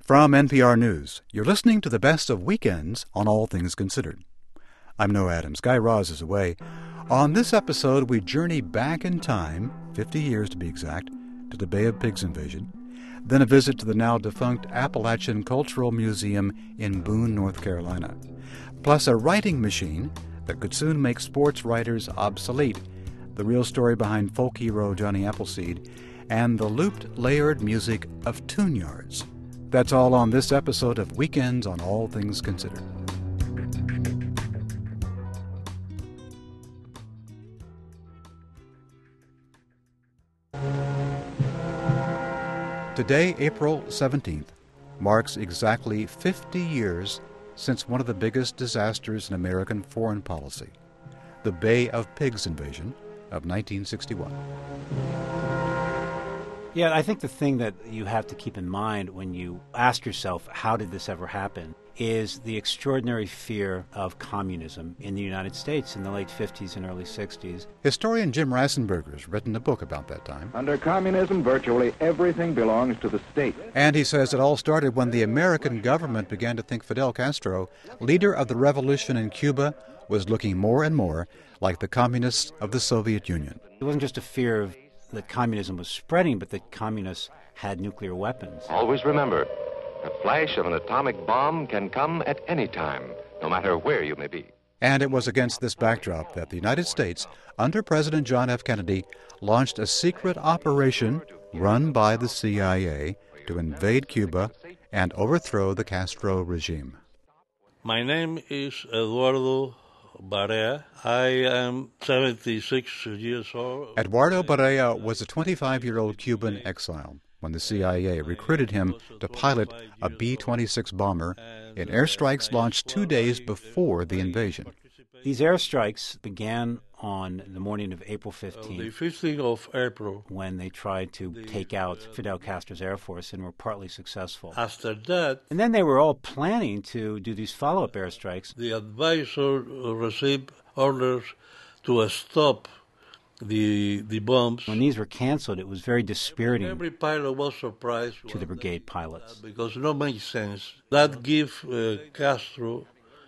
From NPR News, you're listening to the best of weekends on All Things Considered. I'm Noah Adams. Guy Raz is away. On this episode, we journey back in time, 50 years to be exact, to the Bay of Pigs invasion, then a visit to the now-defunct Appalachian Cultural Museum in Boone, North Carolina, plus a writing machine that could soon make sports writers obsolete, the real story behind folk hero Johnny Appleseed, and the looped, layered music of tune yards. That's all on this episode of Weekends on All Things Considered. Today, April 17th, marks exactly 50 years since one of the biggest disasters in American foreign policy, the Bay of Pigs invasion of 1961. Yeah, I think the thing that you have to keep in mind when you ask yourself, how did this ever happen, is the extraordinary fear of communism in the United States in the late 50s and early 60s. Historian Jim Rassenberger has written a book about that time. Under communism, virtually everything belongs to the state. And he says it all started when the American government began to think Fidel Castro, leader of the revolution in Cuba, was looking more and more like the communists of the Soviet Union. It wasn't just a fear of that communism was spreading, but that communists had nuclear weapons. Always remember, the flash of an atomic bomb can come at any time, no matter where you may be. And it was against this backdrop that the United States, under President John F. Kennedy, launched a secret operation run by the CIA to invade Cuba and overthrow the Castro regime. My name is Eduardo Barea. I am 76 years old. Eduardo Barea was a 25-year-old Cuban exile when the CIA recruited him to pilot a B-26 bomber in airstrikes launched 2 days before the invasion. These airstrikes began on the morning of April 15th. The 15th of April. When they tried to take out Fidel Castro's Air Force and were partly successful. After that, and then they were all planning to do these follow-up airstrikes. The advisor received orders to stop the bombs. When these were canceled, it was very dispiriting. Every pilot was surprised to the brigade pilots. Because it don't make sense. That give Castro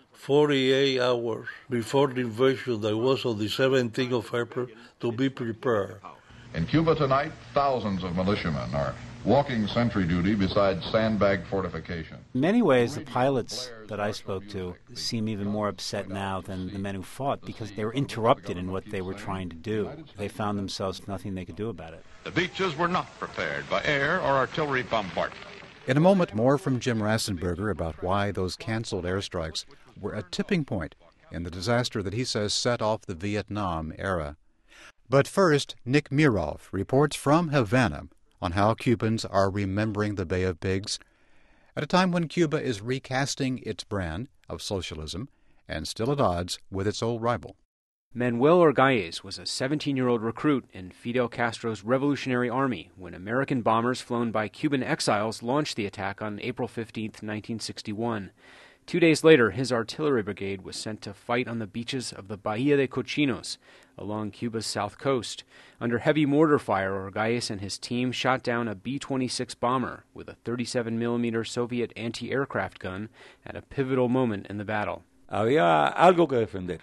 48 hours before the invasion that was on the 17th of April to be prepared. In Cuba tonight, thousands of militiamen are walking sentry duty beside sandbag fortification. In many ways, the pilots that I spoke to seem even more upset now than the men who fought because they were interrupted in what they were trying to do. They found themselves nothing they could do about it. The beaches were not prepared by air or artillery bombardment. In a moment, more from Jim Rassenberger about why those canceled airstrikes were a tipping point in the disaster that he says set off the Vietnam era. But first, Nick Mirov reports from Havana on how Cubans are remembering the Bay of Pigs at a time when Cuba is recasting its brand of socialism and still at odds with its old rival. Manuel Orgallez was a 17-year-old recruit in Fidel Castro's Revolutionary Army when American bombers flown by Cuban exiles launched the attack on April 15, 1961. 2 days later, his artillery brigade was sent to fight on the beaches of the Bahia de Cochinos along Cuba's south coast. Under heavy mortar fire, Orgallez and his team shot down a B-26 bomber with a 37mm Soviet anti-aircraft gun at a pivotal moment in the battle. Había algo que defender.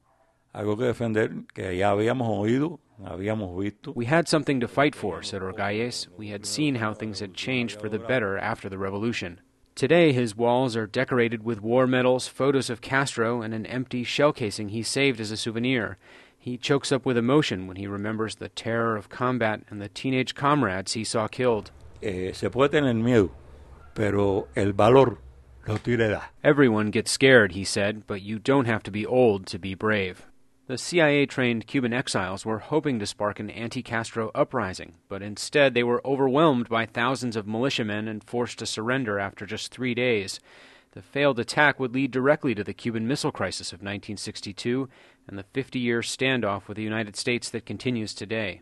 Que ya habíamos oído, habíamos visto. We had something to fight for, said Orgallez. We had seen how things had changed for the better after the revolution. Today, his walls are decorated with war medals, photos of Castro, and an empty shell casing he saved as a souvenir. He chokes up with emotion when he remembers the terror of combat and the teenage comrades he saw killed. Se puede tener miedo, pero el valor lo tiene edad. Everyone gets scared, he said, but you don't have to be old to be brave. The CIA-trained Cuban exiles were hoping to spark an anti-Castro uprising, but instead they were overwhelmed by thousands of militiamen and forced to surrender after just 3 days. The failed attack would lead directly to the Cuban Missile Crisis of 1962 and the 50-year standoff with the United States that continues today.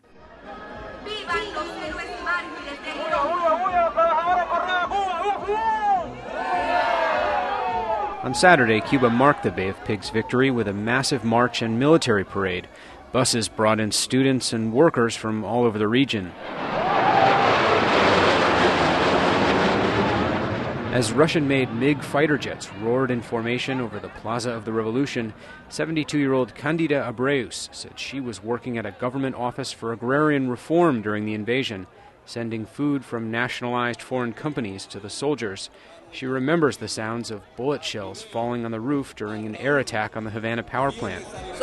On Saturday, Cuba marked the Bay of Pigs victory with a massive march and military parade. Buses brought in students and workers from all over the region. As Russian-made MiG fighter jets roared in formation over the Plaza of the Revolution, 72-year-old Candida Abreus said she was working at a government office for agrarian reform during the invasion, sending food from nationalized foreign companies to the soldiers. She remembers the sounds of bullet shells falling on the roof during an air attack on the Havana power plant.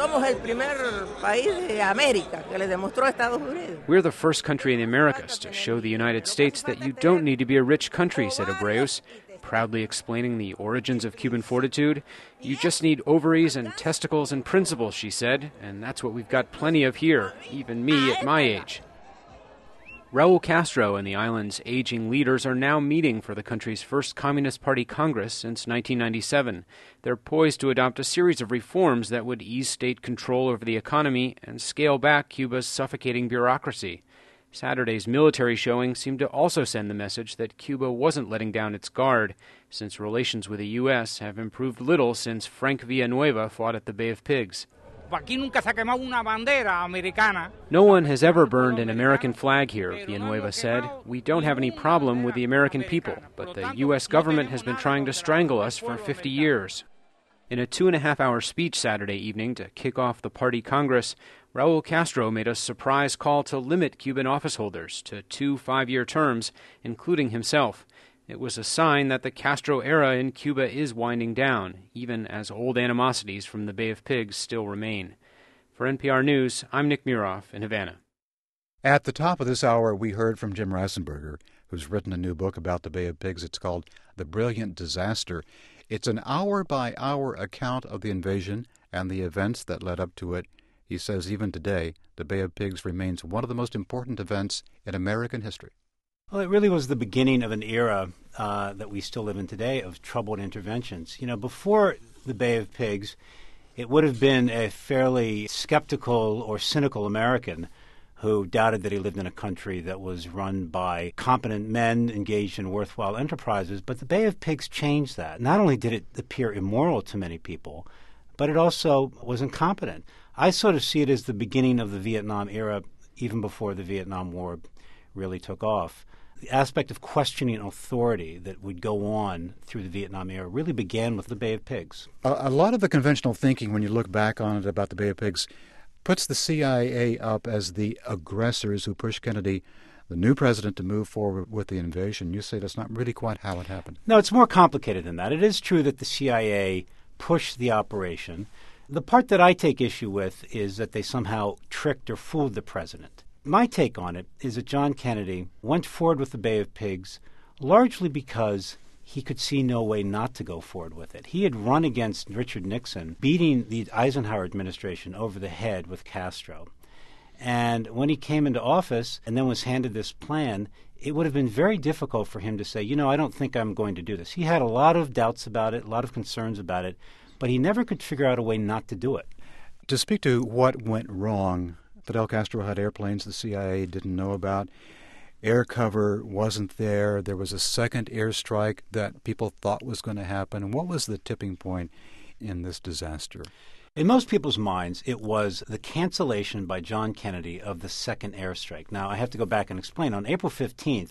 We're the first country in the Americas to show the United States that you don't need to be a rich country, said Abreus, proudly explaining the origins of Cuban fortitude. You just need ovaries and testicles and principles, she said, and that's what we've got plenty of here, even me at my age. Raul Castro and the island's aging leaders are now meeting for the country's first Communist Party Congress since 1997. They're poised to adopt a series of reforms that would ease state control over the economy and scale back Cuba's suffocating bureaucracy. Saturday's military showing seemed to also send the message that Cuba wasn't letting down its guard, since relations with the U.S. have improved little since Frank Villanueva fought at the Bay of Pigs. No one has ever burned an American flag here, Villanueva said. We don't have any problem with the American people, but the U.S. government has been trying to strangle us for 50 years. In a 2.5-hour speech Saturday evening to kick off the party Congress, Raul Castro made a surprise call to limit Cuban office holders to 2 5-year terms, including himself. It was a sign that the Castro era in Cuba is winding down, even as old animosities from the Bay of Pigs still remain. For NPR News, I'm Nick Muroff in Havana. At the top of this hour, we heard from Jim Rassenberger, who's written a new book about the Bay of Pigs. It's called The Brilliant Disaster. It's an hour-by-hour account of the invasion and the events that led up to it. He says even today, the Bay of Pigs remains one of the most important events in American history. Well, it really was the beginning of an era that we still live in today of troubled interventions. You know, before the Bay of Pigs, it would have been a fairly skeptical or cynical American who doubted that he lived in a country that was run by competent men engaged in worthwhile enterprises. But the Bay of Pigs changed that. Not only did it appear immoral to many people, but it also was incompetent. I sort of see it as the beginning of the Vietnam era, even before the Vietnam War really took off. The aspect of questioning authority that would go on through the Vietnam era really began with the Bay of Pigs. A lot of the conventional thinking, when you look back on it about the Bay of Pigs, puts the CIA up as the aggressors who pushed Kennedy, the new president, to move forward with the invasion. You say that's not really quite how it happened. No, it's more complicated than that. It is true that the CIA pushed the operation. The part that I take issue with is that they somehow tricked or fooled the president. My take on it is that John Kennedy went forward with the Bay of Pigs largely because he could see no way not to go forward with it. He had run against Richard Nixon, beating the Eisenhower administration over the head with Castro. And when he came into office and then was handed this plan, it would have been very difficult for him to say, you know, I don't think I'm going to do this. He had a lot of doubts about it, a lot of concerns about it, but he never could figure out a way not to do it. To speak to what went wrong, Fidel Castro had airplanes the CIA didn't know about. Air cover wasn't there. There was a second airstrike that people thought was going to happen. What was the tipping point in this disaster? In most people's minds, it was the cancellation by John Kennedy of the second airstrike. Now, I have to go back and explain. On April 15th,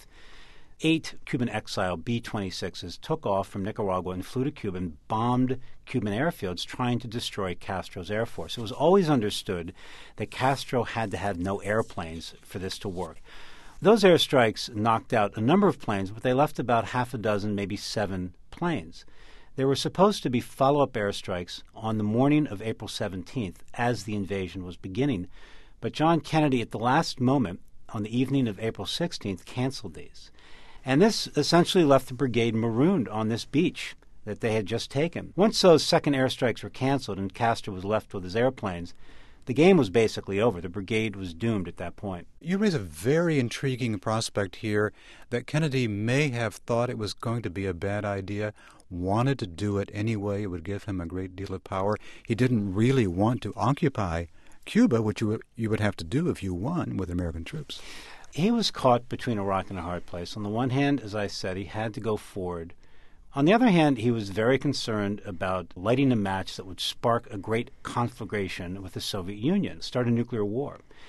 8 Cuban exile B-26s took off from Nicaragua and flew to Cuba and bombed Cuban airfields trying to destroy Castro's Air Force. It was always understood that Castro had to have no airplanes for this to work. Those airstrikes knocked out a number of planes, but they left about half a dozen, maybe 7 planes. There were supposed to be follow-up airstrikes on the morning of April 17th as the invasion was beginning, but John Kennedy at the last moment, on the evening of April 16th, canceled these. And this essentially left the brigade marooned on this beach that they had just taken. Once those second airstrikes were canceled and Castro was left with his airplanes, the game was basically over. The brigade was doomed at that point. You raise a very intriguing prospect here that Kennedy may have thought it was going to be a bad idea, wanted to do it anyway. It would give him a great deal of power. He didn't really want to occupy Cuba, which you would have to do if you won with American troops. He was caught between a rock and a hard place. On the one hand, as I said, he had to go forward. On the other hand, he was very concerned about lighting a match that would spark a great conflagration with the Soviet Union, start a nuclear war.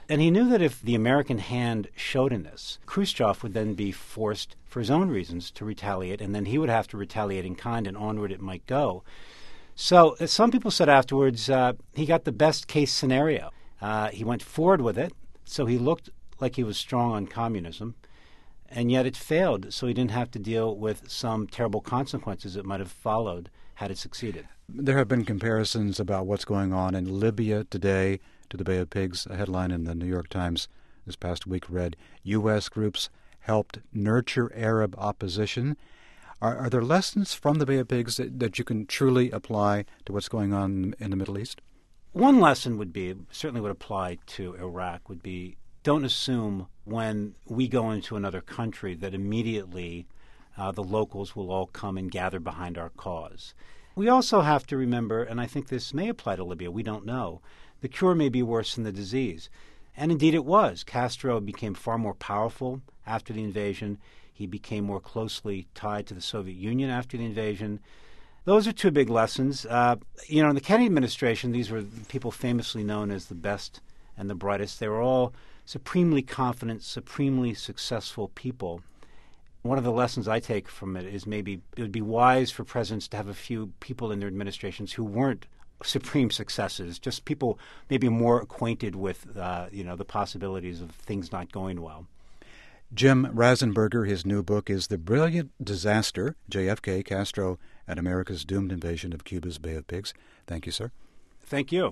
And he knew that if the American hand showed in this, Khrushchev would then be forced, for his own reasons, to retaliate, and then he would have to retaliate in kind, and onward it might go. So some people said afterwards he got the best-case scenario. He went forward with it, so he looked like he was strong on communism, and yet it failed, so he didn't have to deal with some terrible consequences that might have followed had it succeeded. There have been comparisons about what's going on in Libya today to the Bay of Pigs. A headline in the New York Times this past week read, U.S. groups helped nurture Arab opposition. Are there lessons from the Bay of Pigs that you can truly apply to what's going on in the Middle East? One lesson would be, certainly would apply to Iraq, would be don't assume when we go into another country that immediately the locals will all come and gather behind our cause. We also have to remember, and I think this may apply to Libya, we don't know, the cure may be worse than the disease. And indeed it was. Castro became far more powerful after the invasion. He became more closely tied to the Soviet Union after the invasion. Those are two big lessons. In the Kennedy administration, these were people famously known as the best and the brightest. They were all supremely confident, supremely successful people. One of the lessons I take from it is maybe it would be wise for presidents to have a few people in their administrations who weren't supreme successes, just people maybe more acquainted with the possibilities of things not going well. Jim Rasenberger, his new book is The Brilliant Disaster, JFK, Castro, and America's Doomed Invasion of Cuba's Bay of Pigs. Thank you, sir. Thank you.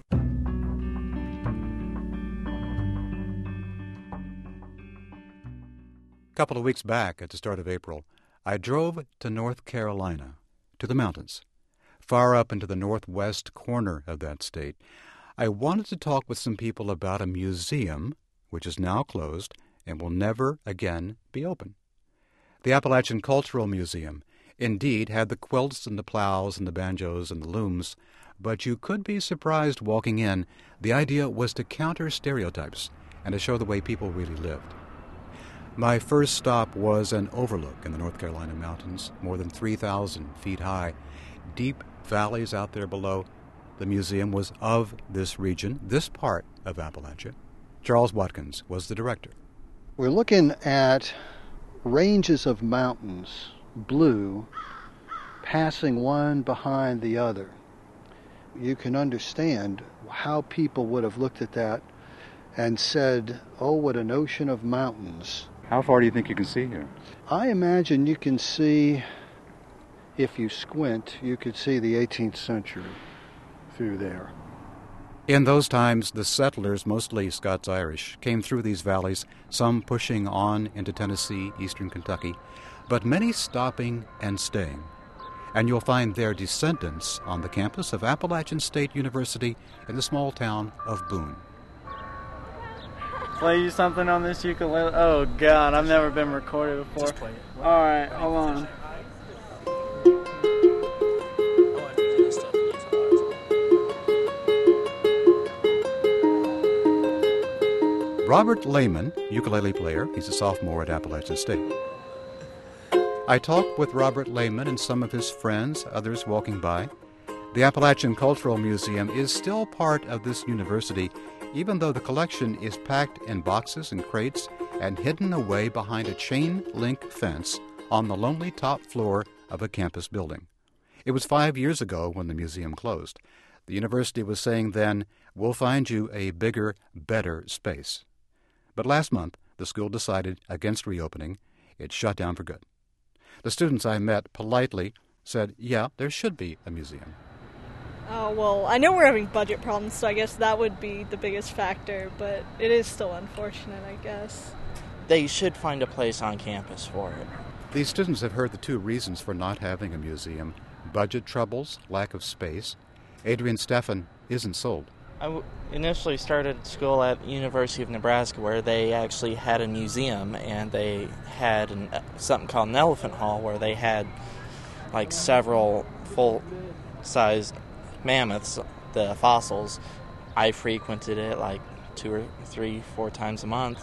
A couple of weeks back, at the start of April, I drove to North Carolina, to the mountains, far up into the northwest corner of that state. I wanted to talk with some people about a museum, which is now closed and will never again be open. The Appalachian Cultural Museum indeed had the quilts and the plows and the banjos and the looms, but you could be surprised walking in. The idea was to counter stereotypes and to show the way people really lived. My first stop was an overlook in the North Carolina mountains, more than 3,000 feet high, deep valleys out there below. The museum was of this region, this part of Appalachia. Charles Watkins was the director. We're looking at ranges of mountains, blue, passing one behind the other. You can understand how people would have looked at that and said, oh, what an ocean of mountains. How far do you think you can see here? I imagine you can see, if you squint, you could see the 18th century through there. In those times, the settlers, mostly Scots-Irish, came through these valleys, some pushing on into Tennessee, eastern Kentucky, but many stopping and staying. And you'll find their descendants on the campus of Appalachian State University in the small town of Boone. Play you something on this ukulele? Oh, God, I've never been recorded before. Just play it. All right, hold on. Robert Lehman, ukulele player, he's a sophomore at Appalachian State. I talked with Robert Lehman and some of his friends, others walking by. The Appalachian Cultural Museum is still part of this university, even though the collection is packed in boxes and crates and hidden away behind a chain-link fence on the lonely top floor of a campus building. It was 5 years ago when the museum closed. The university was saying then, we'll find you a bigger, better space. But last month, the school decided against reopening. It shut down for good. The students I met politely said, yeah, there should be a museum. Oh, well, I know we're having budget problems, so I guess that would be the biggest factor, but it is still unfortunate, I guess. They should find a place on campus for it. These students have heard the two reasons for not having a museum: budget troubles, lack of space. Adrian Stephan isn't sold. I initially started school at University of Nebraska, where they actually had a museum, and they had something called an elephant hall, where they had like several full-sized mammoths, the fossils. I frequented it like 2 or 3, 4 times a month.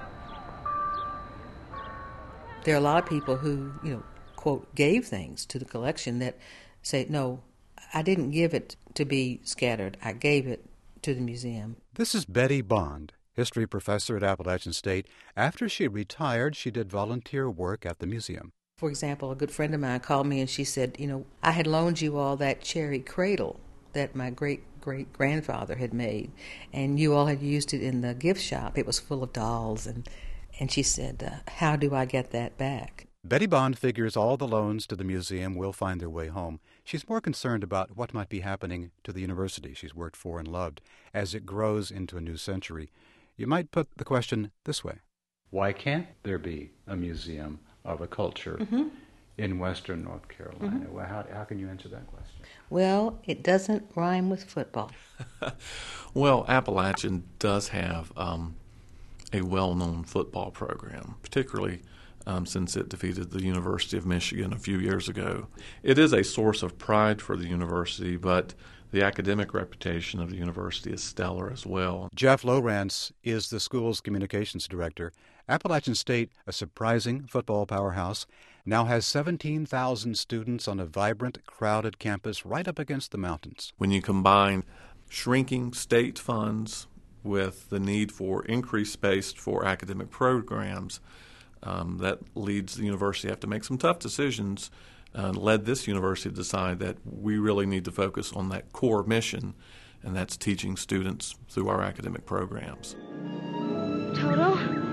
There are a lot of people who, quote, gave things to the collection that say, no, I didn't give it to be scattered. I gave it to the museum. This is Betty Bond. history professor at Appalachian State. After she retired, she did volunteer work at the museum. For example, a good friend of mine called me and she said, I had loaned you all that cherry cradle that my great-great-grandfather had made, and you all had used it in the gift shop. It was full of dolls, and she said, how do I get that back? Betty Bond figures all the loans to the museum will find their way home. She's more concerned about what might be happening to the university she's worked for and loved as it grows into a new century. You might put the question this way. Why can't there be a museum of a culture in western North Carolina? Well, how can you answer that question? Well, it doesn't rhyme with football. Well, Appalachian does have a well-known football program, particularly since it defeated the University of Michigan a few years ago. It is a source of pride for the university, but the academic reputation of the university is stellar as well. Jeff Lowrance is the school's communications director. Appalachian State, a surprising football powerhouse, now has 17,000 students on a vibrant, crowded campus right up against the mountains. When you combine shrinking state funds with the need for increased space for academic programs, that leads the university to have to make some tough decisions, led this university to decide that we really need to focus on that core mission, and that's teaching students through our academic programs. Toto,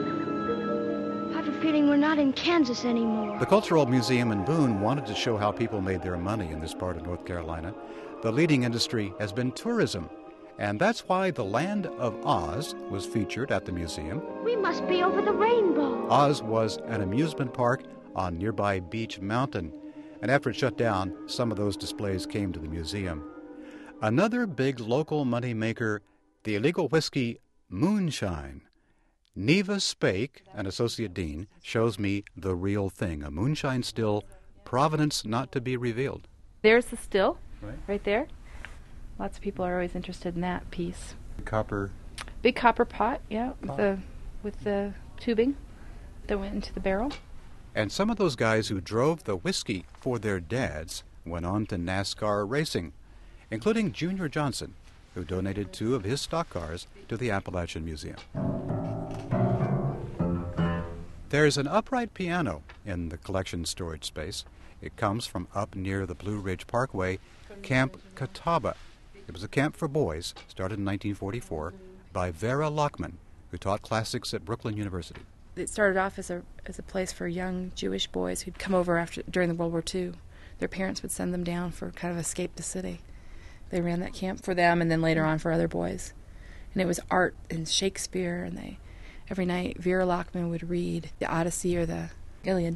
I have a feeling we're not in Kansas anymore. The Cultural Museum in Boone wanted to show how people made their money in this part of North Carolina. The leading industry has been tourism, and that's why the Land of Oz was featured at the museum. We must be over the rainbow. Oz was an amusement park on nearby Beech Mountain, and after it shut down, some of those displays came to the museum. Another big local moneymaker, the illegal whiskey moonshine. Neva Spake, an associate dean, shows me the real thing, a moonshine still, provenance not to be revealed. There's the still, right there. Lots of people are always interested in that piece. Big copper pot, yeah, with the tubing that went into the barrel. And some of those guys who drove the whiskey for their dads went on to NASCAR racing, including Junior Johnson, who donated 2 of his stock cars to the Appalachian Museum. There's an upright piano in the collection storage space. It comes from up near the Blue Ridge Parkway, Camp Catawba. It was a camp for boys, started in 1944, by Vera Lockman, who taught classics at Brooklyn University. It started off as a place for young Jewish boys who'd come over during the World War II. Their parents would send them down for kind of escape the city. They ran that camp for them and then later on for other boys. And it was art and Shakespeare, and every night Vera Lockman would read the Odyssey or the Iliad.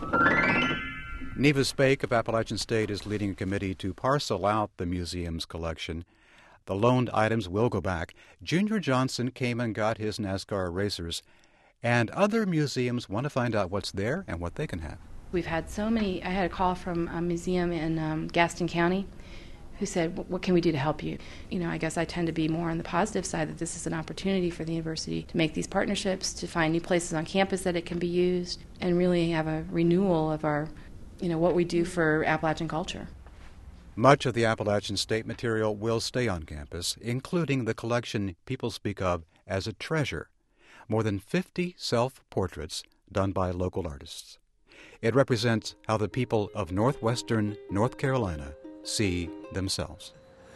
Neva Spake of Appalachian State is leading a committee to parcel out the museum's collection. The loaned items will go back. Junior Johnson came and got his NASCAR racers, and other museums want to find out what's there and what they can have. We've had so many. I had a call from a museum in Gaston County who said, what can we do to help you? I guess I tend to be more on the positive side, that this is an opportunity for the university to make these partnerships, to find new places on campus that it can be used, and really have a renewal of our what we do for Appalachian culture. Much of the Appalachian State material will stay on campus, including the collection people speak of as a treasure. More than 50 self-portraits done by local artists. It represents how the people of northwestern North Carolina see themselves.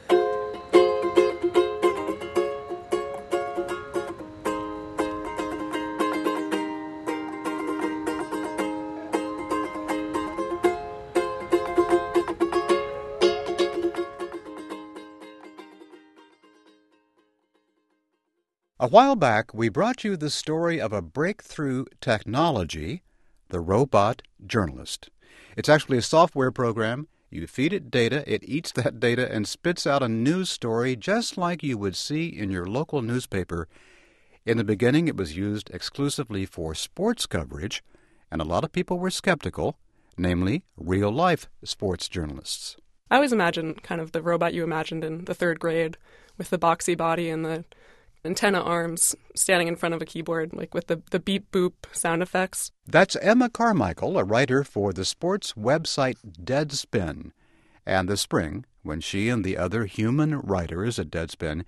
A while back, we brought you the story of a breakthrough technology, the robot journalist. It's actually a software program. You feed it data, it eats that data, and spits out a news story just like you would see in your local newspaper. In the beginning, it was used exclusively for sports coverage, and a lot of people were skeptical, namely real-life sports journalists. I always imagine kind of the robot you imagined in the 3rd grade with the boxy body and the antenna arms standing in front of a keyboard, like with the beep-boop sound effects. That's Emma Carmichael, a writer for the sports website Deadspin. And this spring, when she and the other human writers at Deadspin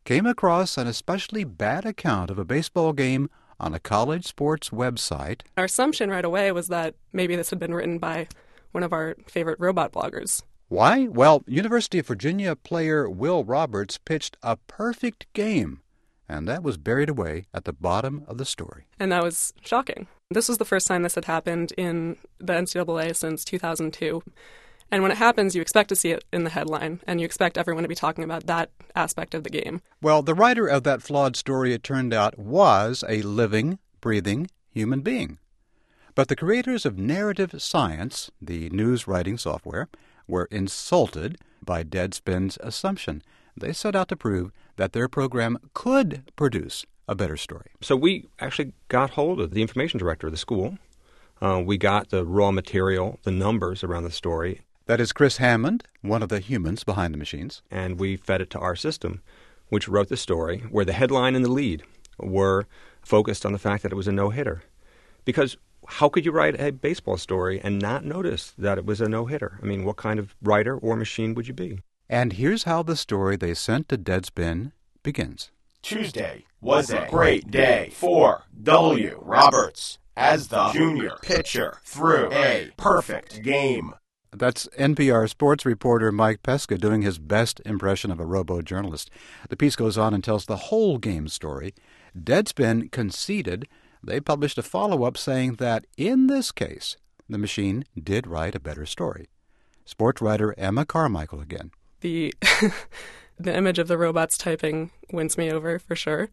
came across an especially bad account of a baseball game on a college sports website. Our assumption right away was that maybe this had been written by one of our favorite robot bloggers. Why? Well, University of Virginia player Will Roberts pitched a perfect game, and that was buried away at the bottom of the story. And that was shocking. This was the first time this had happened in the NCAA since 2002. And when it happens, you expect to see it in the headline, and you expect everyone to be talking about that aspect of the game. Well, the writer of that flawed story, it turned out, was a living, breathing human being. But the creators of Narrative Science, the news writing software, were insulted by Deadspin's assumption. They set out to prove that their program could produce a better story. So we actually got hold of the information director of the school. We got the raw material, the numbers around the story. That is Chris Hammond, one of the humans behind the machines. And we fed it to our system, which wrote the story, where the headline and the lead were focused on the fact that it was a no-hitter. Because how could you write a baseball story and not notice that it was a no-hitter? I mean, what kind of writer or machine would you be? And here's how the story they sent to Deadspin begins. Tuesday was a great day for W. Roberts as the junior pitcher threw a perfect game. That's NPR sports reporter Mike Pesca doing his best impression of a robo-journalist. The piece goes on and tells the whole game story. Deadspin conceded. They published a follow-up saying that, in this case, the machine did write a better story. Sports writer Emma Carmichael again. The image of the robots typing wins me over, for sure.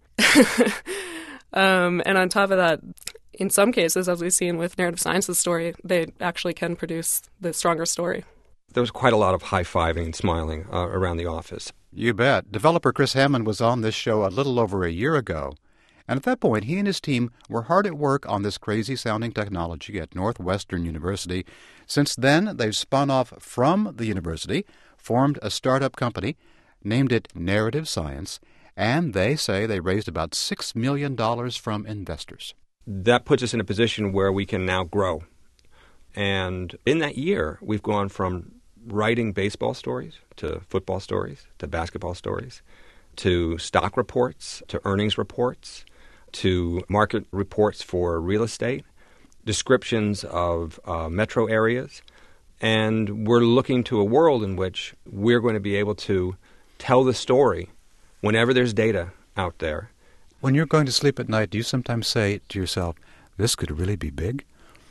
And on top of that, in some cases, as we've seen with Narrative Science's story, they actually can produce the stronger story. There was quite a lot of high-fiving and smiling around the office. You bet. Developer Chris Hammond was on this show a little over a year ago. And at that point, he and his team were hard at work on this crazy-sounding technology at Northwestern University. Since then, they've spun off from the university, formed a startup company, named it Narrative Science, and they say they raised about $6 million from investors. That puts us in a position where we can now grow. And in that year, we've gone from writing baseball stories to football stories to basketball stories to stock reports to earnings reports to market reports for real estate, descriptions of metro areas. And we're looking to a world in which we're going to be able to tell the story whenever there's data out there. When you're going to sleep at night, do you sometimes say to yourself, this could really be big?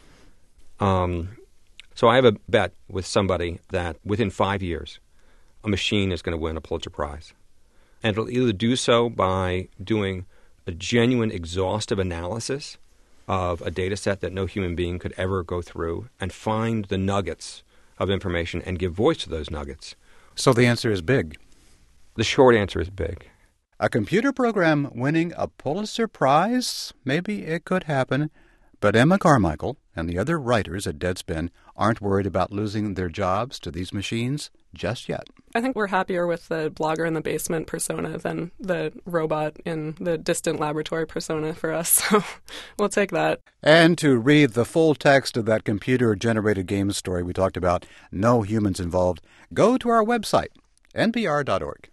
So I have a bet with somebody that within 5 years, a machine is going to win a Pulitzer Prize. And it'll either do so by doing a genuine exhaustive analysis of a data set that no human being could ever go through and find the nuggets of information and give voice to those nuggets. So the answer is big. The short answer is big. A computer program winning a Pulitzer Prize? Maybe it could happen. But Emma Carmichael and the other writers at Deadspin aren't worried about losing their jobs to these machines just yet. I think we're happier with the blogger in the basement persona than the robot in the distant laboratory persona for us, so we'll take that. And to read the full text of that computer-generated game story we talked about, no humans involved, go to our website, npr.org.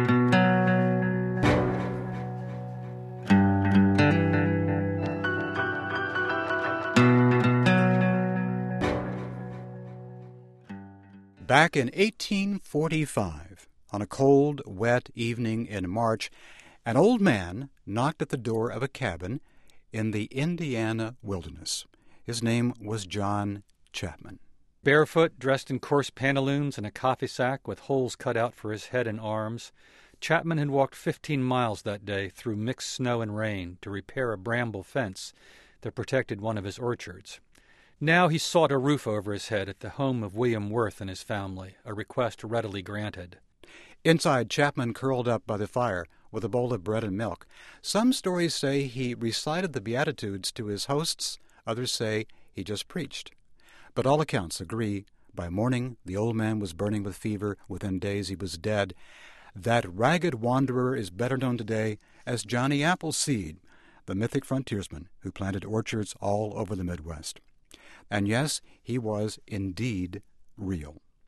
Back in 1845, on a cold, wet evening in March, an old man knocked at the door of a cabin in the Indiana wilderness. His name was John Chapman. Barefoot, dressed in coarse pantaloons and a coffee sack with holes cut out for his head and arms, Chapman had walked 15 miles that day through mixed snow and rain to repair a bramble fence that protected one of his orchards. Now he sought a roof over his head at the home of William Worth and his family, a request readily granted. Inside, Chapman curled up by the fire with a bowl of bread and milk. Some stories say he recited the Beatitudes to his hosts, others say he just preached. But all accounts agree, by morning the old man was burning with fever, within days he was dead. That ragged wanderer is better known today as Johnny Appleseed, the mythic frontiersman who planted orchards all over the Midwest. And yes, he was indeed real.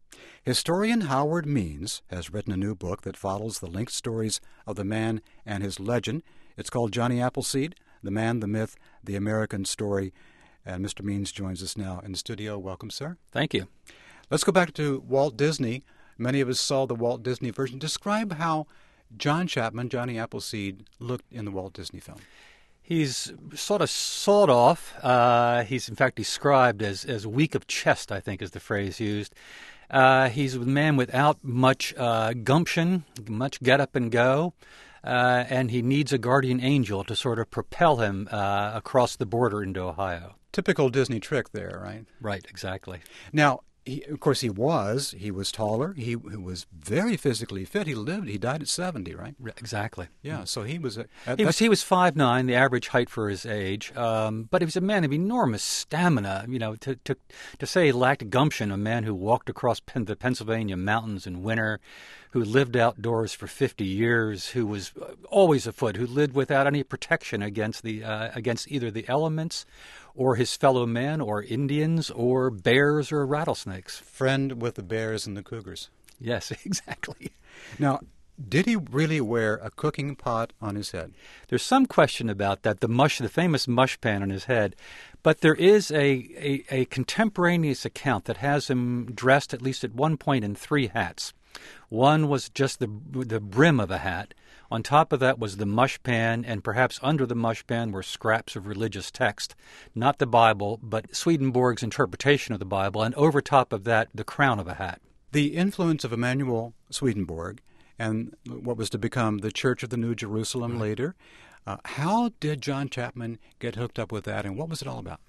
Historian Howard Means has written a new book that follows the linked stories of the man and his legend. It's called Johnny Appleseed, The Man, the Myth, the American Story. And Mr. Means joins us now in the studio. Welcome, sir. Thank you. Let's go back to Walt Disney. Many of us saw the Walt Disney version. Describe how John Chapman, Johnny Appleseed, looked in the Walt Disney film. He's sort of sawed off. He's in fact described as weak of chest, I think is the phrase used. He's a man without much gumption, much get up and go, and he needs a guardian angel to sort of propel him across the border into Ohio. Typical Disney trick there, right? Right, exactly. Now, of course, he was taller. He was very physically fit. He died at 70, right? Exactly. Yeah, so he was... He was 5'9", the average height for his age, but he was a man of enormous stamina. You know, to say he lacked gumption, a man who walked across the Pennsylvania mountains in winter, who lived outdoors for 50 years, who was always afoot, who lived without any protection against either the elements or his fellow men or Indians or bears or rattlesnakes. Friend with the bears and the cougars. Yes, exactly. Now, did he really wear a cooking pot on his head? There's some question about that, the famous mush pan on his head. But there is a contemporaneous account that has him dressed at least at one point in 3 hats. One was just the brim of a hat. On top of that was the mush pan, and perhaps under the mush pan were scraps of religious text. Not the Bible, but Swedenborg's interpretation of the Bible, and over top of that, the crown of a hat. The influence of Emanuel Swedenborg and what was to become the Church of the New Jerusalem later. How did John Chapman get hooked up with that, and what was it all about?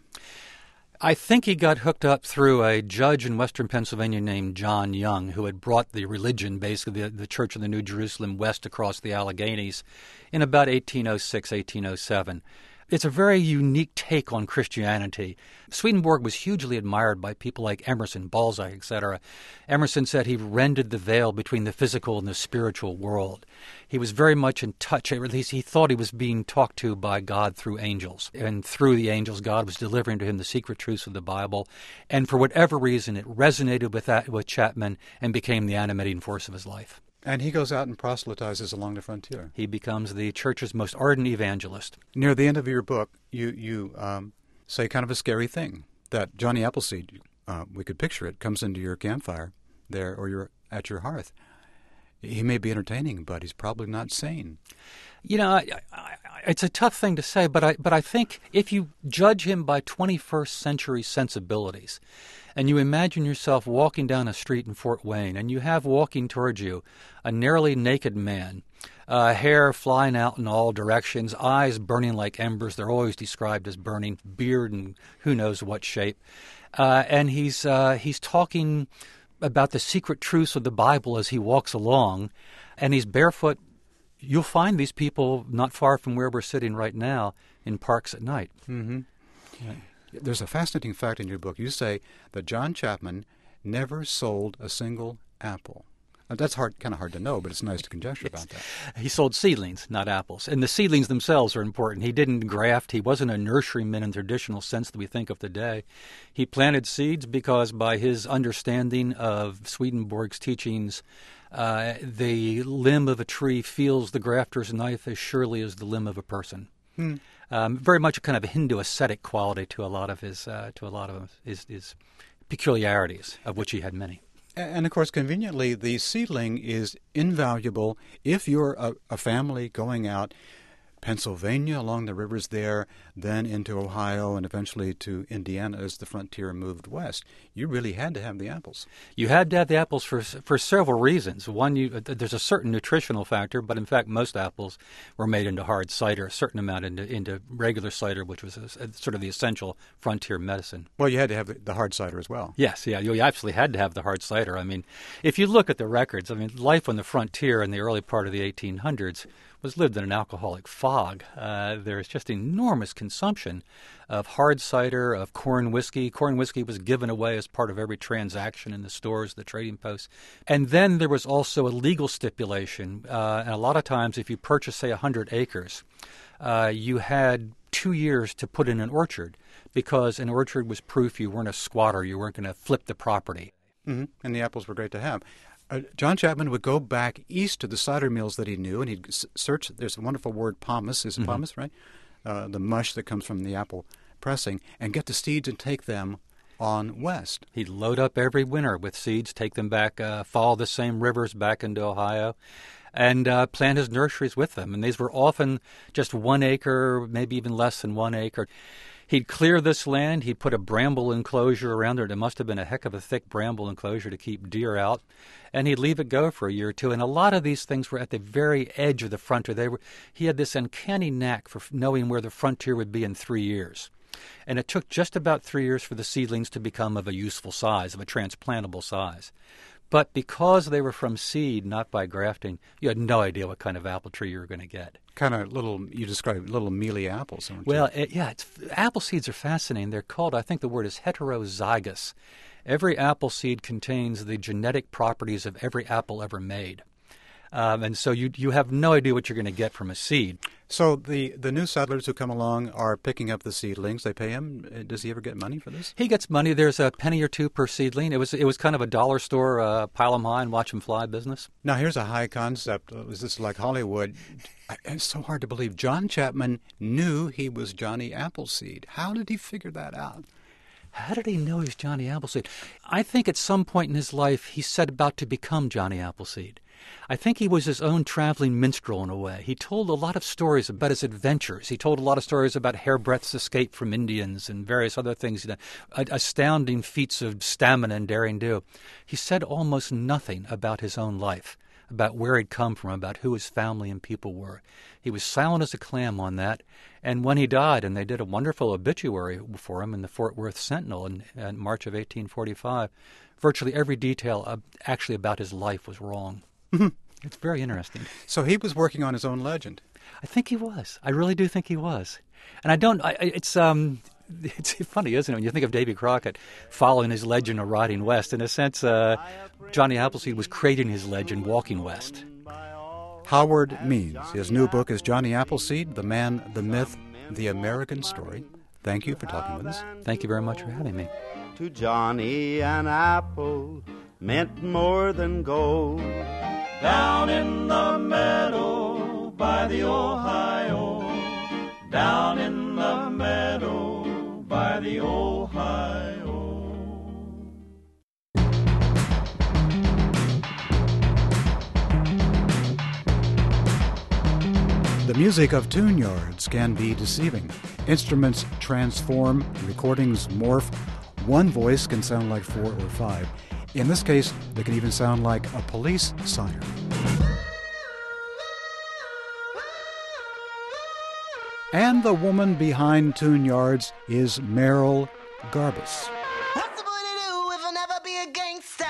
I think he got hooked up through a judge in western Pennsylvania named John Young, who had brought the religion, basically the Church of the New Jerusalem, west across the Alleghenies in about 1806, 1807. It's a very unique take on Christianity. Swedenborg was hugely admired by people like Emerson, Balzac, etc. Emerson said he rended the veil between the physical and the spiritual world. He was very much in touch, or at least he thought he was being talked to by God through angels. And through the angels, God was delivering to him the secret truths of the Bible. And for whatever reason, it resonated with Chapman and became the animating force of his life. And he goes out and proselytizes along the frontier. He becomes the church's most ardent evangelist. Near the end of your book, you say kind of a scary thing, that Johnny Appleseed, we could picture it, comes into your campfire there, or you're at your hearth. He may be entertaining, but he's probably not sane. You know, it's a tough thing to say, but I think if you judge him by 21st century sensibilities, and you imagine yourself walking down a street in Fort Wayne, and you have walking towards you a nearly naked man, hair flying out in all directions, eyes burning like embers, they're always described as burning, beard and who knows what shape, and he's talking about the secret truths of the Bible as he walks along, and he's barefoot. You'll find these people not far from where we're sitting right now in parks at night. Mm-hmm. Yeah. There's a fascinating fact in your book. You say that John Chapman never sold a single apple. That's kind of hard to know, but it's nice to conjecture about that. He sold seedlings, not apples. And the seedlings themselves are important. He didn't graft. He wasn't a nurseryman in the traditional sense that we think of today. He planted seeds because by his understanding of Swedenborg's teachings, the limb of a tree feels the grafter's knife as surely as the limb of a person. Very much a kind of a Hindu ascetic quality to a lot of his peculiarities, of which he had many. And, of course, conveniently, the seedling is invaluable if you're a family going out Pennsylvania along the rivers there, then into Ohio, and eventually to Indiana as the frontier moved west. You really had to have the apples. You had to have the apples for several reasons. One, there's a certain nutritional factor, but in fact most apples were made into hard cider, a certain amount into regular cider, which was sort of the essential frontier medicine. Well, you had to have the hard cider as well. Yes, yeah, you absolutely had to have the hard cider. I mean, if you look at the records, I mean, life on the frontier in the early part of the 1800s was lived in an alcoholic fog. There's just enormous consumption of hard cider, of corn whiskey. Corn whiskey was given away as part of every transaction in the stores, the trading posts. And then there was also a legal stipulation. And a lot of times if you purchased, say, 100 acres, you had 2 years to put in an orchard, because an orchard was proof you weren't a squatter, you weren't going to flip the property. Mm-hmm. And the apples were great to have. John Chapman would go back east to the cider mills that he knew, and he'd search. There's a wonderful word, pomace. Is it pomace, right? The mush that comes from the apple pressing, and get the seeds and take them on west. He'd load up every winter with seeds, take them back, follow the same rivers back into Ohio, and plant his nurseries with them. And these were often just 1 acre, maybe even less than 1 acre. He'd clear this land. He'd put a bramble enclosure around it. It must have been a heck of a thick bramble enclosure to keep deer out. And he'd leave it go for a year or two. And a lot of these things were at the very edge of the frontier. He had this uncanny knack for knowing where the frontier would be in 3 years. And it took just about 3 years for the seedlings to become of a useful size, of a transplantable size. But because they were from seed, not by grafting, you had no idea what kind of apple tree you were going to get. Kind of you described little mealy apples, don't you? Well, apple seeds are fascinating. They're called, I think the word is heterozygous. Every apple seed contains the genetic properties of every apple ever made. And so you have no idea what you're going to get from a seed. So the new settlers who come along are picking up the seedlings. They pay him. Does he ever get money for this? He gets money. There's a penny or two per seedling. It was kind of a dollar store, pile them high and watch them fly business. Now here's a high concept. Is this like Hollywood? It's so hard to believe. John Chapman knew he was Johnny Appleseed. How did he figure that out? How did he know he was Johnny Appleseed? I think at some point in his life he set about to become Johnny Appleseed. I think he was his own traveling minstrel in a way. He told a lot of stories about his adventures. He told a lot of stories about hairbreadth's escape from Indians and various other things, astounding feats of stamina and daring do. He said almost nothing about his own life, about where he'd come from, about who his family and people were. He was silent as a clam on that. And when he died, and they did a wonderful obituary for him in the Fort Worth Sentinel in March of 1845, virtually every detail actually about his life was wrong. It's very interesting. So he was working on his own legend. I think he was. I really do think he was. And it's funny, isn't it, when you think of Davy Crockett following his legend of riding west. In a sense, Johnny Appleseed was creating his legend walking west. Howard Means. His new book is Johnny Appleseed, The Man, the Myth, the American Story. Thank you for talking with us. Thank you very much for having me. To Johnny, an apple meant more than gold. Down in the meadow by the Ohio, down in the meadow by the Ohio. The music of tune yards can be deceiving. Instruments transform, recordings morph. One voice can sound like 4 or 5. In this case, they can even sound like a police siren. And the woman behind tune yards is Merrill Garbus. What's the boy to do if he'll never be a gangster?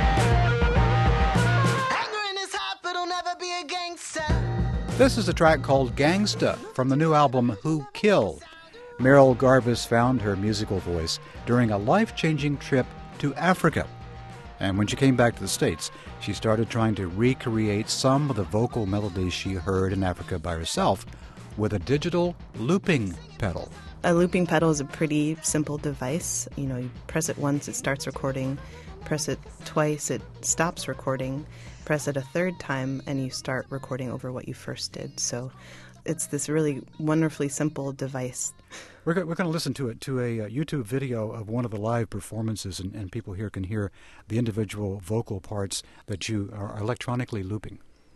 Anger in his heart, but he'll never be a gangster. This is a track called Gangsta from the new album Who Killed. Merrill Garbus found her musical voice during a life-changing trip to Africa. And when she came back to the States, she started trying to recreate some of the vocal melodies she heard in Africa by herself with a digital looping pedal. A looping pedal is a pretty simple device. You press it once, it starts recording. Press it twice, it stops recording. Press it a third time, and you start recording over what you first did. So it's this really wonderfully simple device. We're going to listen to a YouTube video of one of the live performances, and people here can hear the individual vocal parts that you are electronically looping.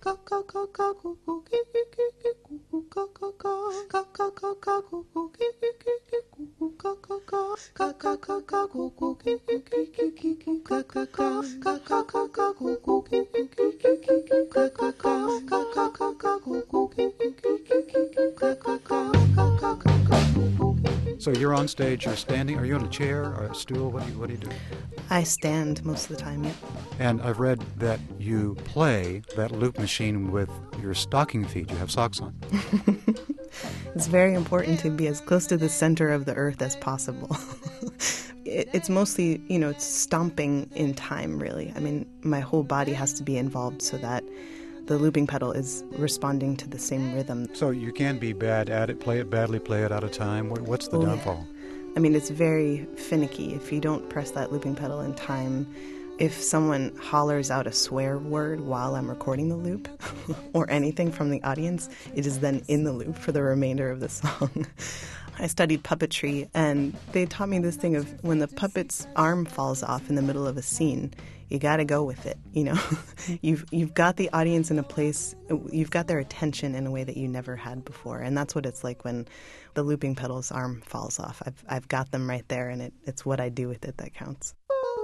So you're on stage, you're standing, are you on a chair or a stool? What do you do? I stand most of the time, yeah. And I've read that you play that loop machine with your stocking feet. You have socks on. It's very important to be as close to the center of the earth as possible. It's mostly, it's stomping in time, really. I mean, my whole body has to be involved so that the looping pedal is responding to the same rhythm. So you can be bad at it, play it badly, play it out of time. What's the downfall? I mean, it's very finicky. If you don't press that looping pedal in time, if someone hollers out a swear word while I'm recording the loop or anything from the audience, it is then in the loop for the remainder of the song. I studied puppetry, and they taught me this thing of when the puppet's arm falls off in the middle of a scene, you got to go with it, you know. You've got the audience in a place, you've got their attention in a way that you never had before, and that's what it's like when the looping pedal's arm falls off. I've got them right there, and it's what I do with it that counts.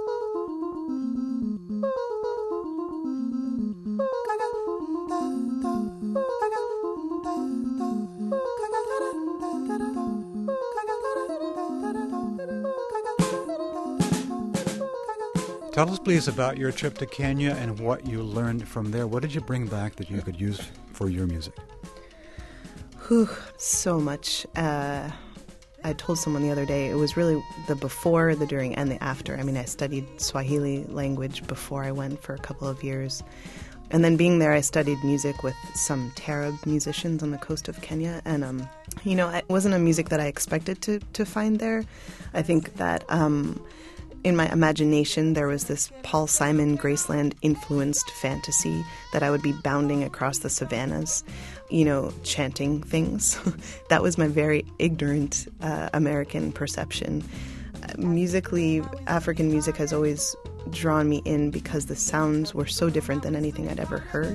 Tell us, please, about your trip to Kenya and what you learned from there. What did you bring back that you could use for your music? Whew, so much. I told someone the other day, it was really the before, the during, and the after. I mean, I studied Swahili language before I went for a couple of years. And then being there, I studied music with some Taarab musicians on the coast of Kenya. And, you know, it wasn't a music that I expected to find there. I think that in my imagination, there was this Paul Simon Graceland-influenced fantasy that I would be bounding across the savannas, you know, chanting things. That was my very ignorant American perception. Musically, African music has always drawn me in because the sounds were so different than anything I'd ever heard.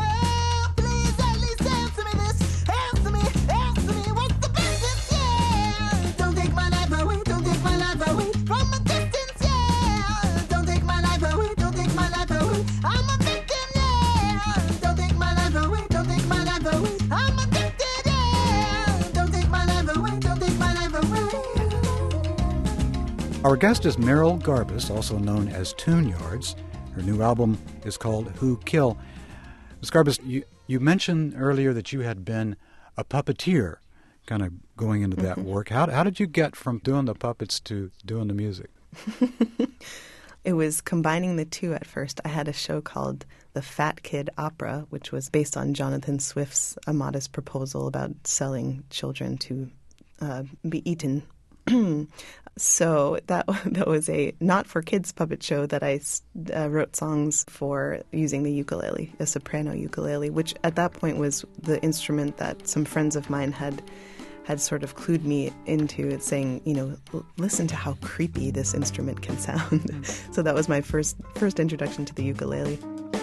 Our guest is Merrill Garbus, also known as Tune Yards. Her new album is called Who Kill. Ms. Garbus, you mentioned earlier that you had been a puppeteer, kind of going into that work. How did you get from doing the puppets to doing the music? It was combining the two at first. I had a show called The Fat Kid Opera, which was based on Jonathan Swift's A Modest Proposal about selling children to be eaten. So that was a not-for-kids puppet show that I wrote songs for using the ukulele, a soprano ukulele, which at that point was the instrument that some friends of mine had sort of clued me into it, saying, you know, listen to how creepy this instrument can sound. So that was my first introduction to the ukulele.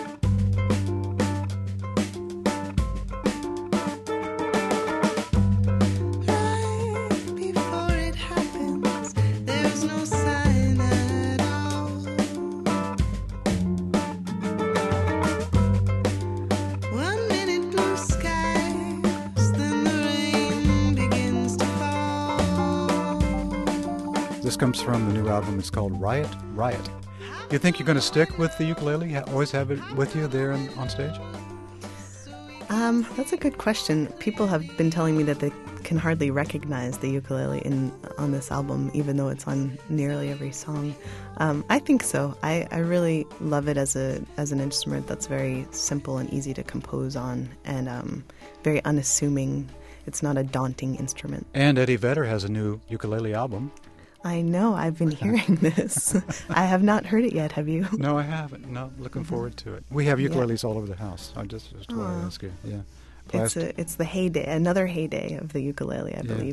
This comes from the new album. It's called Riot, Riot. Do you think you're going to stick with the ukulele? Always have it with you there on stage? That's a good question. People have been telling me that they can hardly recognize the ukulele on this album, even though it's on nearly every song. I think so. I really love it as an instrument that's very simple and easy to compose on, and very unassuming. It's not a daunting instrument. And Eddie Vedder has a new ukulele album. I know. I've been hearing this. I have not heard it yet. Have you? No, I haven't. No, looking forward to it. We have ukuleles all over the house. I just wanted to ask you. Yeah. It's the heyday, another heyday of the ukulele, I believe.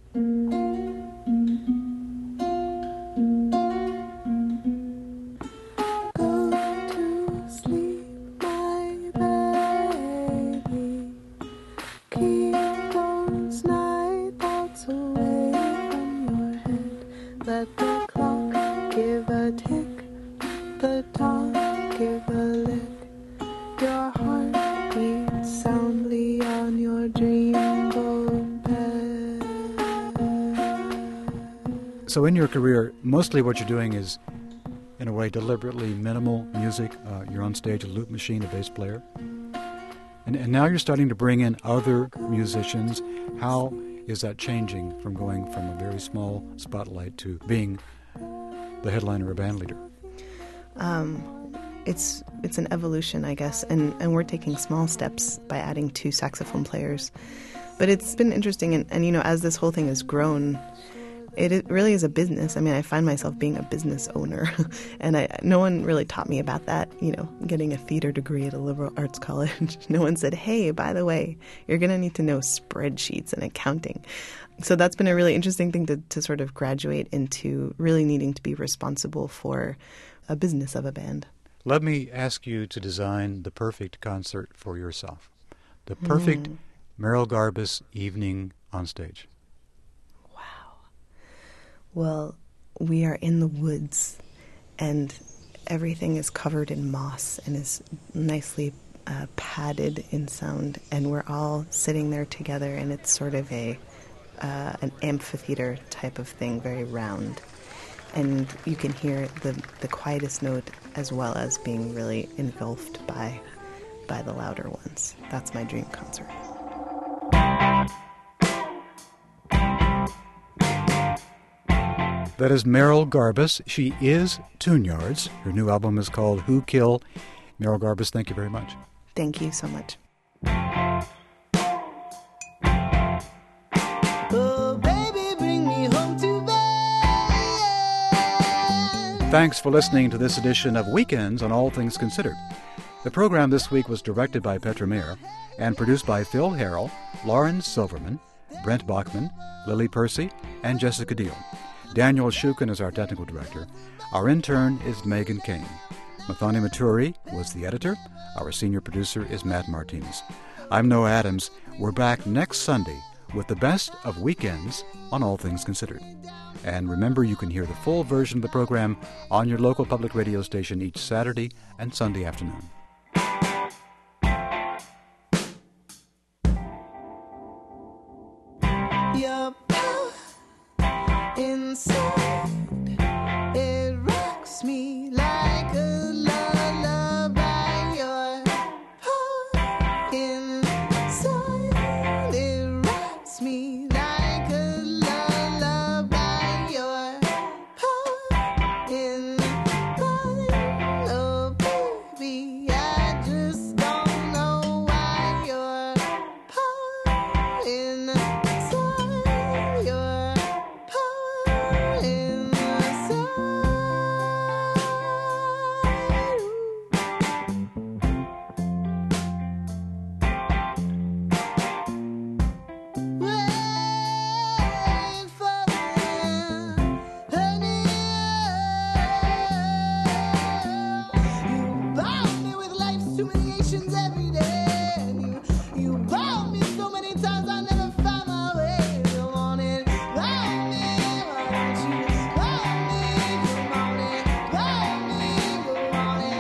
Let the clock give a tick, the dog give a lick. Your heart beats soundly on your dreamboat bed. So in your career, mostly what you're doing is, in a way, deliberately minimal music. You're on stage, a loop machine, a bass player. And now you're starting to bring in other musicians. How is that changing from going from a very small spotlight to being the headliner or band leader? It's an evolution, I guess, and we're taking small steps by adding 2 saxophone players. But it's been interesting, and you know, as this whole thing has grown, it really is a business. I mean, I find myself being a business owner, and no one really taught me about that, getting a theater degree at a liberal arts college. No one said, hey, by the way, you're going to need to know spreadsheets and accounting. So that's been a really interesting thing to sort of graduate into, really needing to be responsible for a business of a band. Let me ask you to design the perfect concert for yourself. The perfect Merrill Garbus evening on stage. Well, we are in the woods, and everything is covered in moss and is nicely padded in sound, and we're all sitting there together, and it's sort of an amphitheater type of thing, very round. And you can hear the quietest note as well as being really engulfed by the louder ones. That's my dream concert. That is Merrill Garbus. She is Tune Yards. Her new album is called Who Kill. Merrill Garbus, thank you very much. Thank you so much. Oh, baby, bring me home to bed. Thanks for listening to this edition of Weekends on All Things Considered. The program this week was directed by Petra Mayer and produced by Phil Harrell, Lauren Silverman, Brent Bachman, Lily Percy, and Jessica Deal. Daniel Shukin is our technical director. Our intern is Megan Kane. Mathani Maturi was the editor. Our senior producer is Matt Martinez. I'm Noah Adams. We're back next Sunday with the best of Weekends on All Things Considered. And remember, you can hear the full version of the program on your local public radio station each Saturday and Sunday afternoon. Inside, it rocks me like a lullaby. Your heart inside, it rocks me like a lullaby. Your heart inside, oh baby, I just don't know why. Your heart inside, your every day, and you bought me so many times I never found my way. Come on in, buy me, why don't you buy me? Come on in, buy me, go on in,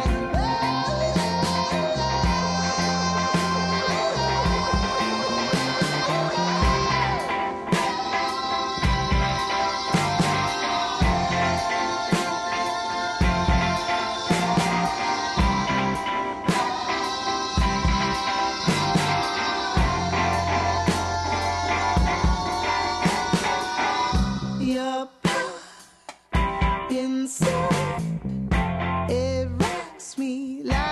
your power inside, it rocks me like